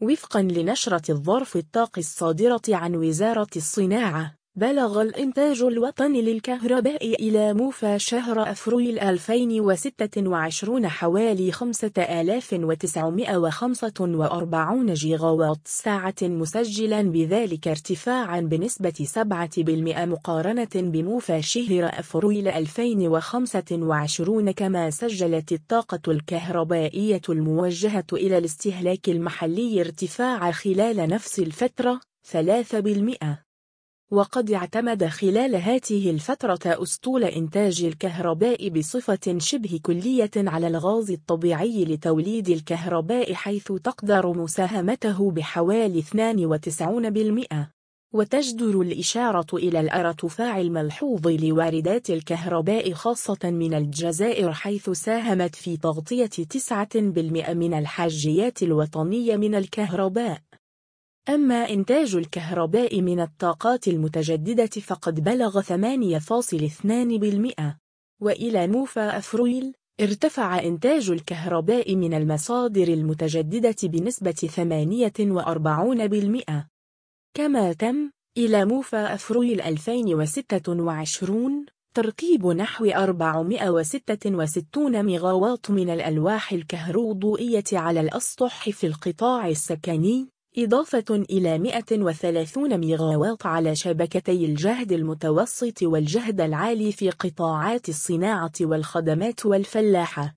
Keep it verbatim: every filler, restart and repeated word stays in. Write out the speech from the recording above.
وفقاً لنشرة الظرف الطاقي الصادرة عن وزارة الصناعة، بلغ الإنتاج الوطني للكهرباء إلى موفى شهر أفريل ألفين وستة وعشرين حوالي خمسة آلاف وتسعمائة وخمسة وأربعين جيغاوات ساعة، مسجلاً بذلك ارتفاعاً بنسبة سبعة بالمئة مقارنة بموفى شهر أفريل ألفين وخمسة وعشرين. كما سجلت الطاقة الكهربائية الموجهة إلى الاستهلاك المحلي ارتفاعاً خلال نفس الفترة ثلاثة بالمئة. وقد اعتمد خلال هذه الفترة أسطول إنتاج الكهرباء بصفة شبه كلية على الغاز الطبيعي لتوليد الكهرباء، حيث تقدر مساهمته بحوالي اثنين وتسعين بالمئة. وتجدر الإشارة إلى الارتفاع الملحوظ لواردات الكهرباء خاصة من الجزائر، حيث ساهمت في تغطية تسعة بالمئة من الحاجيات الوطنية من الكهرباء. أما إنتاج الكهرباء من الطاقات المتجددة فقد بلغ ثمانية فاصلة اثنين بالمئة. وإلى موفى أفريل ارتفع إنتاج الكهرباء من المصادر المتجددة بنسبة ثمانية وأربعين بالمئة. كما تم إلى موفى أفريل ألفين وستة وعشرين تركيب نحو أربعمائة وستة وستين ميغاوات من الألواح الكهروضوئية على الأسطح في القطاع السكني، إضافة إلى مئة وثلاثين ميغاوات على شبكتي الجهد المتوسط والجهد العالي في قطاعات الصناعة والخدمات والفلاحة.